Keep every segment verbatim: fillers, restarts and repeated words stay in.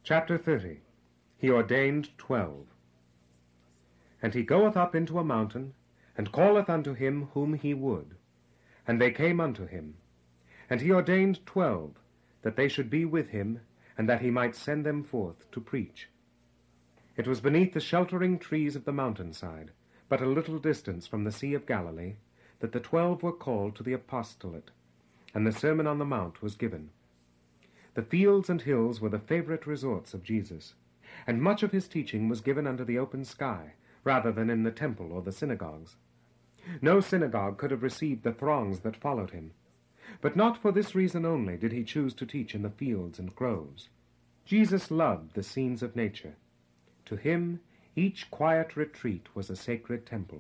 Chapter thirty. He ordained twelve. And he goeth up into a mountain, and calleth unto him whom he would. And they came unto him. And he ordained twelve, that they should be with him, and that he might send them forth to preach. It was beneath the sheltering trees of the mountainside, but a little distance from the Sea of Galilee, that the twelve were called to the apostolate, and the Sermon on the Mount was given. The fields and hills were the favorite resorts of Jesus, and much of his teaching was given under the open sky, rather than in the temple or the synagogues. No synagogue could have received the throngs that followed him. But not for this reason only did he choose to teach in the fields and groves. Jesus loved the scenes of nature. To him, each quiet retreat was a sacred temple.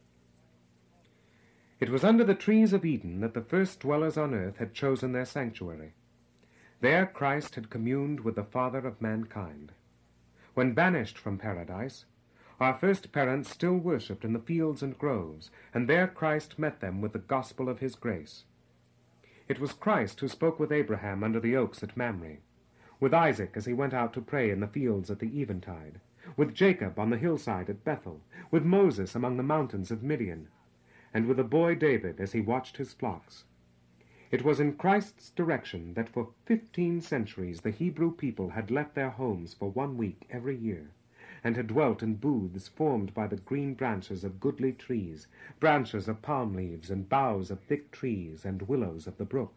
It was under the trees of Eden that the first dwellers on earth had chosen their sanctuary. There Christ had communed with the Father of mankind. When banished from paradise, our first parents still worshipped in the fields and groves, and there Christ met them with the gospel of his grace. It was Christ who spoke with Abraham under the oaks at Mamre, with Isaac as he went out to pray in the fields at the eventide, with Jacob on the hillside at Bethel, with Moses among the mountains of Midian, and with the boy David as he watched his flocks. It was in Christ's direction that for fifteen centuries the Hebrew people had left their homes for one week every year, and had dwelt in booths formed by the green branches of goodly trees, branches of palm leaves, and boughs of thick trees, and willows of the brook.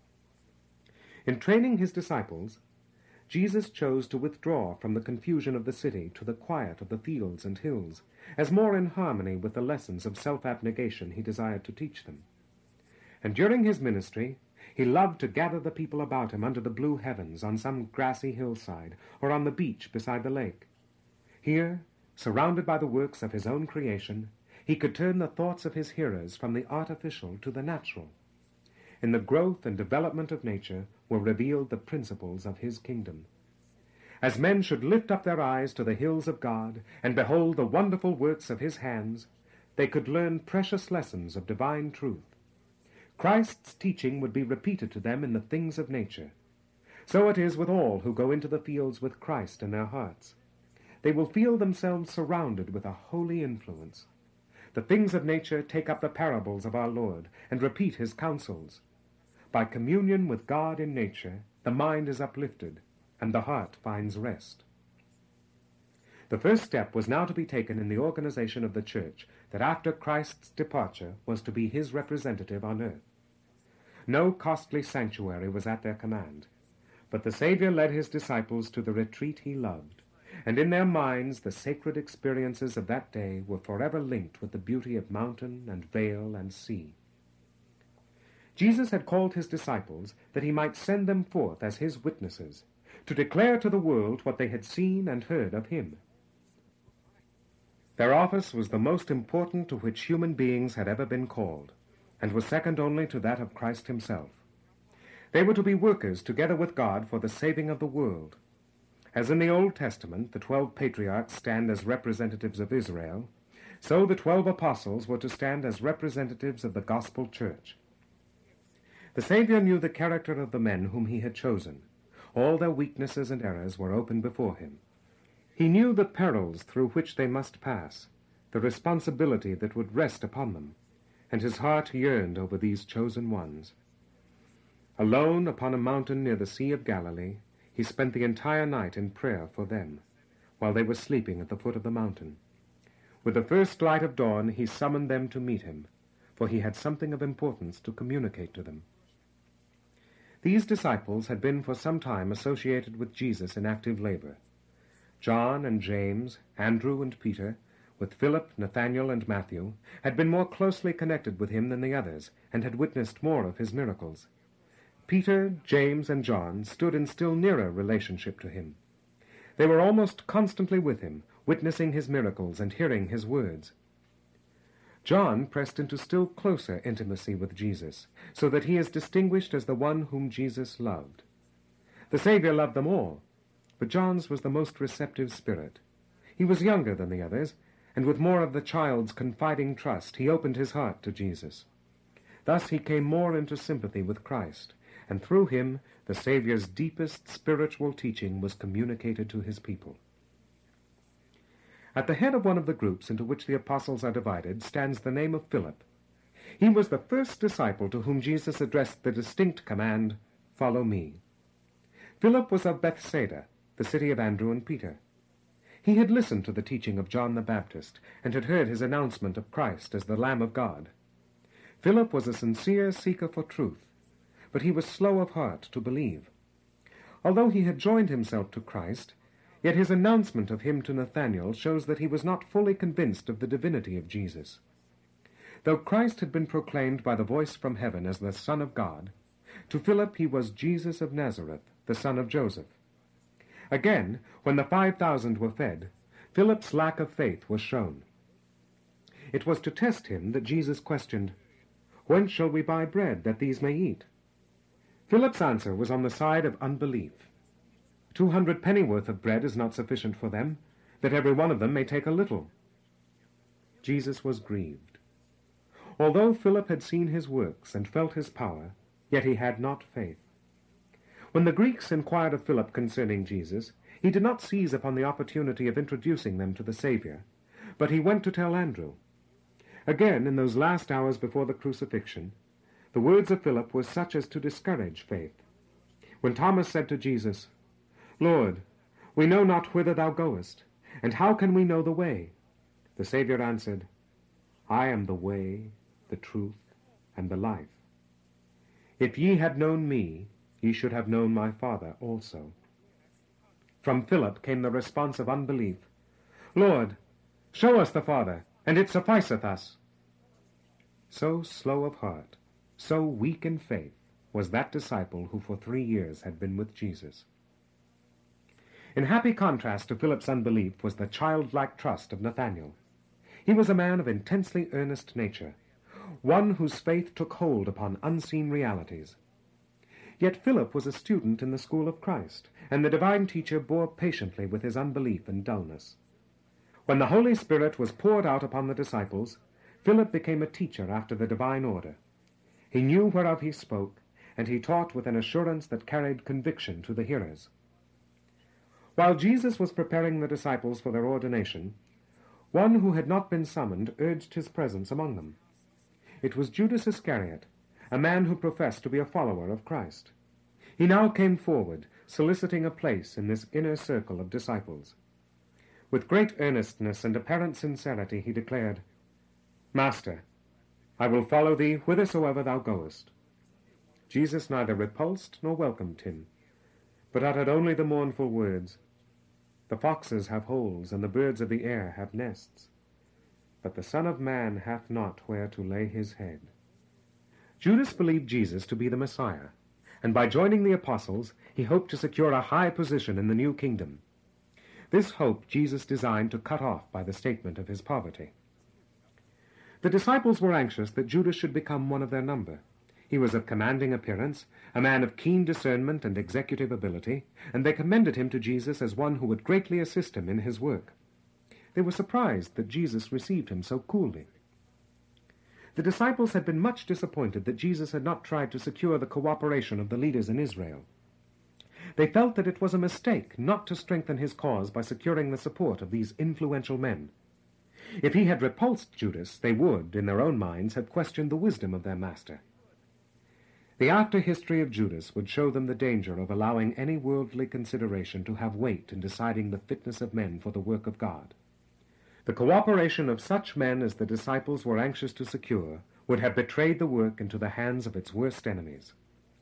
In training his disciples, Jesus chose to withdraw from the confusion of the city to the quiet of the fields and hills, as more in harmony with the lessons of self-abnegation he desired to teach them. And during his ministry, he loved to gather the people about him under the blue heavens on some grassy hillside, or on the beach beside the lake. Here, surrounded by the works of his own creation, he could turn the thoughts of his hearers from the artificial to the natural. In the growth and development of nature were revealed the principles of his kingdom. As men should lift up their eyes to the hills of God and behold the wonderful works of his hands, they could learn precious lessons of divine truth. Christ's teaching would be repeated to them in the things of nature. So it is with all who go into the fields with Christ in their hearts. They will feel themselves surrounded with a holy influence. The things of nature take up the parables of our Lord and repeat his counsels. By communion with God in nature, the mind is uplifted, and the heart finds rest. The first step was now to be taken in the organization of the church that after Christ's departure was to be his representative on earth. No costly sanctuary was at their command, but the Savior led his disciples to the retreat he loved, and in their minds the sacred experiences of that day were forever linked with the beauty of mountain and vale and sea. Jesus had called his disciples that he might send them forth as his witnesses, to declare to the world what they had seen and heard of him. Their office was the most important to which human beings had ever been called, and was second only to that of Christ himself. They were to be workers together with God for the saving of the world. As in the Old Testament the twelve patriarchs stand as representatives of Israel, so the twelve apostles were to stand as representatives of the gospel church. The Savior knew the character of the men whom he had chosen. All their weaknesses and errors were open before him. He knew the perils through which they must pass, the responsibility that would rest upon them, and his heart yearned over these chosen ones. Alone upon a mountain near the Sea of Galilee, he spent the entire night in prayer for them, while they were sleeping at the foot of the mountain. With the first light of dawn he summoned them to meet him, for he had something of importance to communicate to them. These disciples had been for some time associated with Jesus in active labor. John and James, Andrew and Peter, with Philip, Nathanael, and Matthew, had been more closely connected with him than the others, and had witnessed more of his miracles. Peter, James, and John stood in still nearer relationship to him. They were almost constantly with him, witnessing his miracles and hearing his words. John pressed into still closer intimacy with Jesus, so that he is distinguished as the one whom Jesus loved. The Savior loved them all, but John's was the most receptive spirit. He was younger than the others, and with more of the child's confiding trust he opened his heart to Jesus. Thus he came more into sympathy with Christ, and through him the Saviour's deepest spiritual teaching was communicated to his people. At the head of one of the groups into which the apostles are divided stands the name of Philip. He was the first disciple to whom Jesus addressed the distinct command, "Follow me." Philip was of Bethsaida, the city of Andrew and Peter. He had listened to the teaching of John the Baptist, and had heard his announcement of Christ as the Lamb of God. Philip was a sincere seeker for truth, but he was slow of heart to believe. Although he had joined himself to Christ, yet his announcement of him to Nathanael shows that he was not fully convinced of the divinity of Jesus. Though Christ had been proclaimed by the voice from heaven as the Son of God, to Philip he was Jesus of Nazareth, the son of Joseph. Again, when the five thousand were fed, Philip's lack of faith was shown. It was to test him that Jesus questioned, "Whence shall we buy bread that these may eat?" Philip's answer was on the side of unbelief. Two hundred pennyworth of bread is not sufficient for them, that every one of them may take a little. Jesus was grieved. Although Philip had seen his works and felt his power, yet he had not faith. When the Greeks inquired of Philip concerning Jesus, he did not seize upon the opportunity of introducing them to the Saviour, but he went to tell Andrew. Again, in those last hours before the crucifixion, the words of Philip were such as to discourage faith. When Thomas said to Jesus, "Lord, we know not whither thou goest, and how can we know the way?" the Saviour answered, "I am the way, the truth, and the life. If ye had known me, ye should have known my Father also." From Philip came the response of unbelief, "Lord, show us the Father, and it sufficeth us." So slow of heart, so weak in faith, was that disciple who for three years had been with Jesus. In happy contrast to Philip's unbelief was the childlike trust of Nathanael. He was a man of intensely earnest nature, one whose faith took hold upon unseen realities. Yet Philip was a student in the school of Christ, and the divine teacher bore patiently with his unbelief and dullness. When the Holy Spirit was poured out upon the disciples, Philip became a teacher after the divine order. He knew whereof he spoke, and he taught with an assurance that carried conviction to the hearers. While Jesus was preparing the disciples for their ordination, one who had not been summoned urged his presence among them. It was Judas Iscariot, a man who professed to be a follower of Christ. He now came forward, soliciting a place in this inner circle of disciples. With great earnestness and apparent sincerity he declared, "Master, I will follow thee whithersoever thou goest." Jesus neither repulsed nor welcomed him, but uttered only the mournful words, "The foxes have holes, and the birds of the air have nests, but the Son of Man hath not where to lay his head." Judas believed Jesus to be the Messiah, and by joining the apostles, he hoped to secure a high position in the new kingdom. This hope Jesus designed to cut off by the statement of his poverty. The disciples were anxious that Judas should become one of their number. He was of commanding appearance, a man of keen discernment and executive ability, and they commended him to Jesus as one who would greatly assist him in his work. They were surprised that Jesus received him so coolly. The disciples had been much disappointed that Jesus had not tried to secure the cooperation of the leaders in Israel. They felt that it was a mistake not to strengthen his cause by securing the support of these influential men. If he had repulsed Judas, they would, in their own minds, have questioned the wisdom of their master. The after history of Judas would show them the danger of allowing any worldly consideration to have weight in deciding the fitness of men for the work of God. The cooperation of such men as the disciples were anxious to secure would have betrayed the work into the hands of its worst enemies.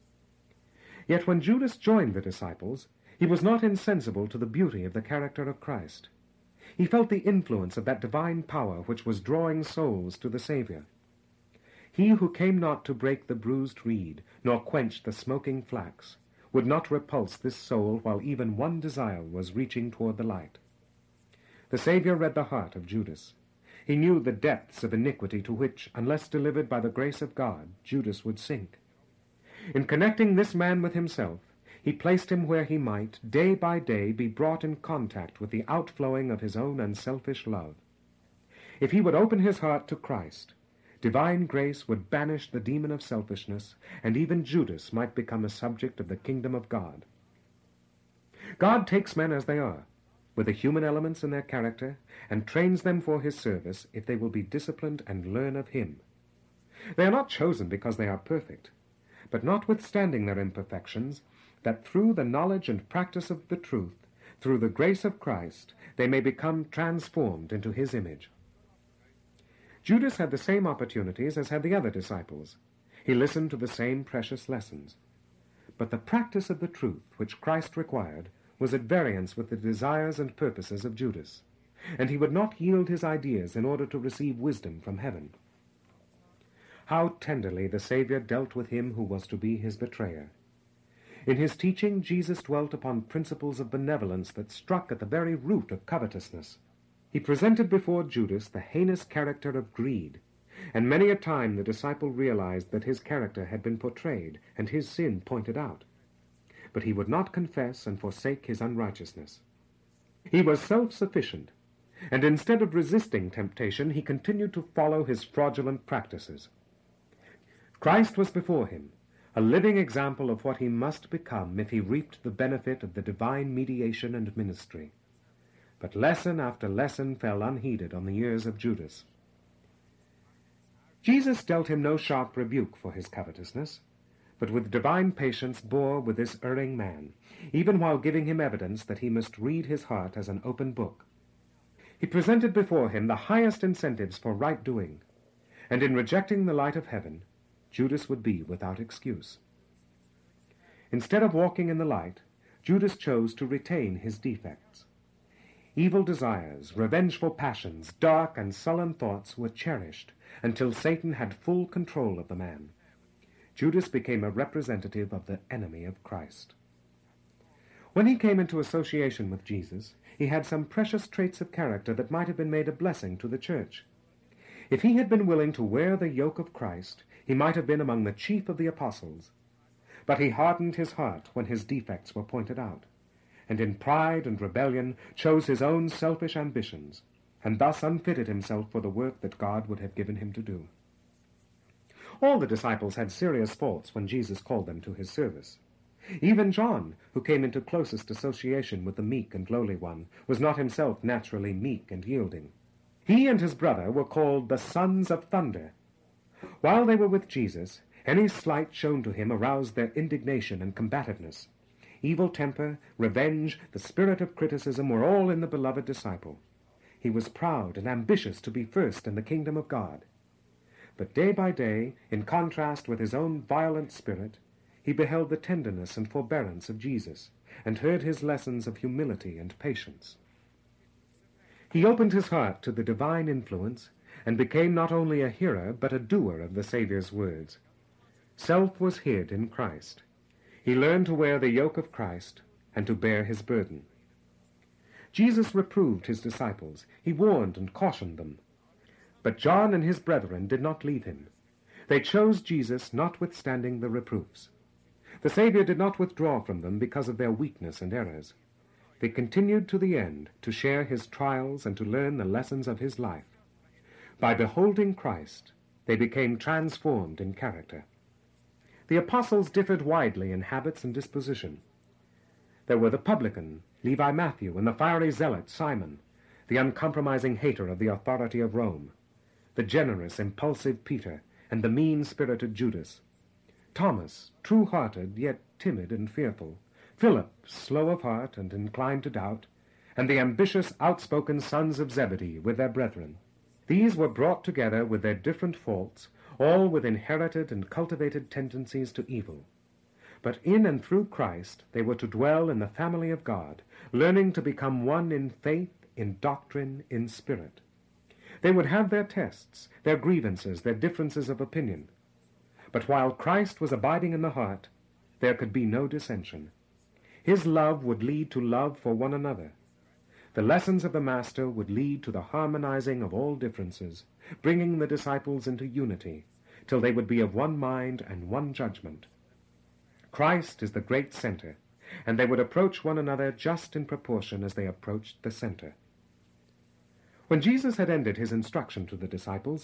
Yet when Judas joined the disciples, he was not insensible to the beauty of the character of Christ. He felt the influence of that divine power which was drawing souls to the Saviour. He who came not to break the bruised reed, nor quench the smoking flax, would not repulse this soul while even one desire was reaching toward the light. The Saviour read the heart of Judas. He knew the depths of iniquity to which, unless delivered by the grace of God, Judas would sink. In connecting this man with himself, he placed him where he might, day by day, be brought in contact with the outflowing of his own unselfish love. If he would open his heart to Christ, divine grace would banish the demon of selfishness, and even Judas might become a subject of the kingdom of God. God takes men as they are, with the human elements in their character, and trains them for his service if they will be disciplined and learn of him. They are not chosen because they are perfect, but notwithstanding their imperfections, that through the knowledge and practice of the truth, through the grace of Christ, they may become transformed into his image. Judas had the same opportunities as had the other disciples. He listened to the same precious lessons. But the practice of the truth which Christ required was at variance with the desires and purposes of Judas, and he would not yield his ideas in order to receive wisdom from heaven. How tenderly the Savior dealt with him who was to be his betrayer. In his teaching, Jesus dwelt upon principles of benevolence that struck at the very root of covetousness. He presented before Judas the heinous character of greed, and many a time the disciple realized that his character had been portrayed and his sin pointed out. But he would not confess and forsake his unrighteousness. He was self-sufficient, and instead of resisting temptation, he continued to follow his fraudulent practices. Christ was before him, a living example of what he must become if he reaped the benefit of the divine mediation and ministry. But lesson after lesson fell unheeded on the ears of Judas. Jesus dealt him no sharp rebuke for his covetousness, but with divine patience bore with this erring man, even while giving him evidence that he must read his heart as an open book. He presented before him the highest incentives for right doing, and in rejecting the light of heaven, Judas would be without excuse. Instead of walking in the light, Judas chose to retain his defects. Evil desires, revengeful passions, dark and sullen thoughts were cherished until Satan had full control of the man. Judas became a representative of the enemy of Christ. When he came into association with Jesus, he had some precious traits of character that might have been made a blessing to the church. If he had been willing to wear the yoke of Christ, he might have been among the chief of the apostles. But he hardened his heart when his defects were pointed out, and in pride and rebellion chose his own selfish ambitions, and thus unfitted himself for the work that God would have given him to do. All the disciples had serious faults when Jesus called them to his service. Even John, who came into closest association with the meek and lowly one, was not himself naturally meek and yielding. He and his brother were called the sons of thunder. While they were with Jesus, any slight shown to him aroused their indignation and combativeness. Evil temper, revenge, the spirit of criticism were all in the beloved disciple. He was proud and ambitious to be first in the kingdom of God. But day by day, in contrast with his own violent spirit, he beheld the tenderness and forbearance of Jesus, and heard his lessons of humility and patience. He opened his heart to the divine influence, and became not only a hearer, but a doer of the Saviour's words. Self was hid in Christ. He learned to wear the yoke of Christ, and to bear his burden. Jesus reproved his disciples. He warned and cautioned them. But John and his brethren did not leave him. They chose Jesus notwithstanding the reproofs. The Savior did not withdraw from them because of their weakness and errors. They continued to the end to share his trials and to learn the lessons of his life. By beholding Christ, they became transformed in character. The apostles differed widely in habits and disposition. There were the publican, Levi Matthew, and the fiery zealot, Simon, the uncompromising hater of the authority of Rome, the generous, impulsive Peter, and the mean-spirited Judas, Thomas, true-hearted, yet timid and fearful, Philip, slow of heart and inclined to doubt, and the ambitious, outspoken sons of Zebedee with their brethren. These were brought together with their different faults, all with inherited and cultivated tendencies to evil. But in and through Christ they were to dwell in the family of God, learning to become one in faith, in doctrine, in spirit. They would have their tests, their grievances, their differences of opinion. But while Christ was abiding in the heart, there could be no dissension. His love would lead to love for one another. The lessons of the Master would lead to the harmonizing of all differences, bringing the disciples into unity, till they would be of one mind and one judgment. Christ is the great center, and they would approach one another just in proportion as they approached the center. When Jesus had ended his instruction to the disciples,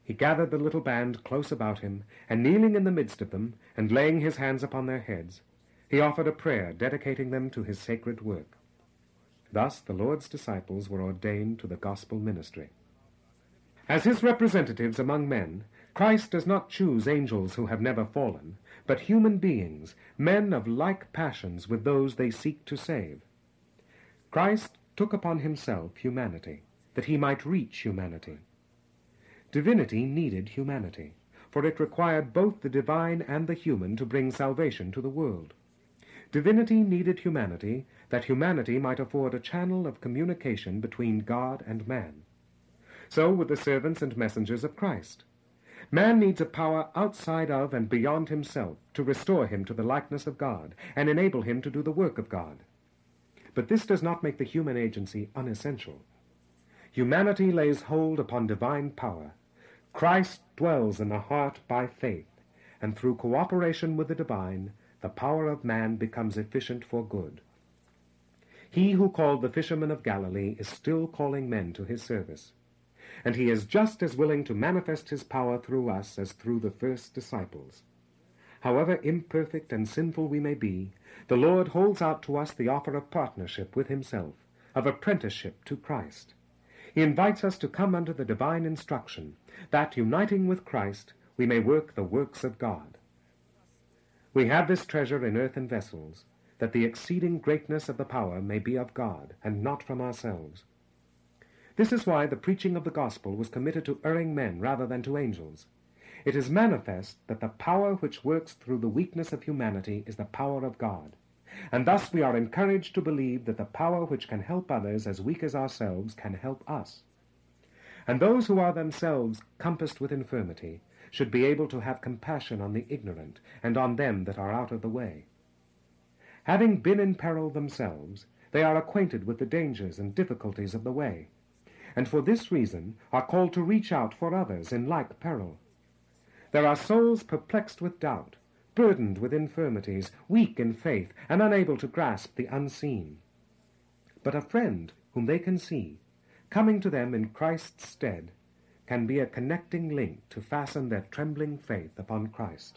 He gathered the little band close about him, and kneeling in the midst of them, and laying his hands upon their heads, he offered a prayer dedicating them to his sacred work. Thus the Lord's disciples were ordained to the gospel ministry. As his representatives among men, Christ does not choose angels who have never fallen, but human beings, men of like passions with those they seek to save. Christ took upon himself humanity, that he might reach humanity. Divinity needed humanity, for it required both the divine and the human to bring salvation to the world. Divinity needed humanity, that humanity might afford a channel of communication between God and man. So with the servants and messengers of Christ. Man needs a power outside of and beyond himself to restore him to the likeness of God and enable him to do the work of God. But this does not make the human agency unessential. Humanity lays hold upon divine power. Christ dwells in the heart by faith, and through cooperation with the divine, the power of man becomes efficient for good. He who called the fishermen of Galilee is still calling men to his service, and he is just as willing to manifest his power through us as through the first disciples. However imperfect and sinful we may be, the Lord holds out to us the offer of partnership with himself, of apprenticeship to Christ. He invites us to come under the divine instruction, that, uniting with Christ, we may work the works of God. We have this treasure in earthen vessels, that the exceeding greatness of the power may be of God, and not from ourselves. This is why the preaching of the gospel was committed to erring men rather than to angels. It is manifest that the power which works through the weakness of humanity is the power of God, and thus we are encouraged to believe that the power which can help others as weak as ourselves can help us. And those who are themselves compassed with infirmity should be able to have compassion on the ignorant and on them that are out of the way. Having been in peril themselves, they are acquainted with the dangers and difficulties of the way, and for this reason are called to reach out for others in like peril. There are souls perplexed with doubt, burdened with infirmities, weak in faith, and unable to grasp the unseen. But a friend whom they can see, coming to them in Christ's stead, can be a connecting link to fasten their trembling faith upon Christ.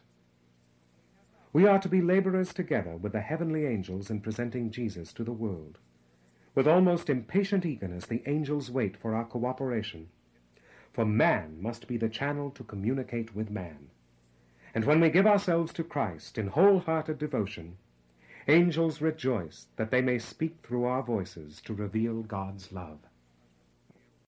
We are to be laborers together with the heavenly angels in presenting Jesus to the world. With almost impatient eagerness the angels wait for our cooperation, for man must be the channel to communicate with man. And when we give ourselves to Christ in wholehearted devotion, angels rejoice that they may speak through our voices to reveal God's love.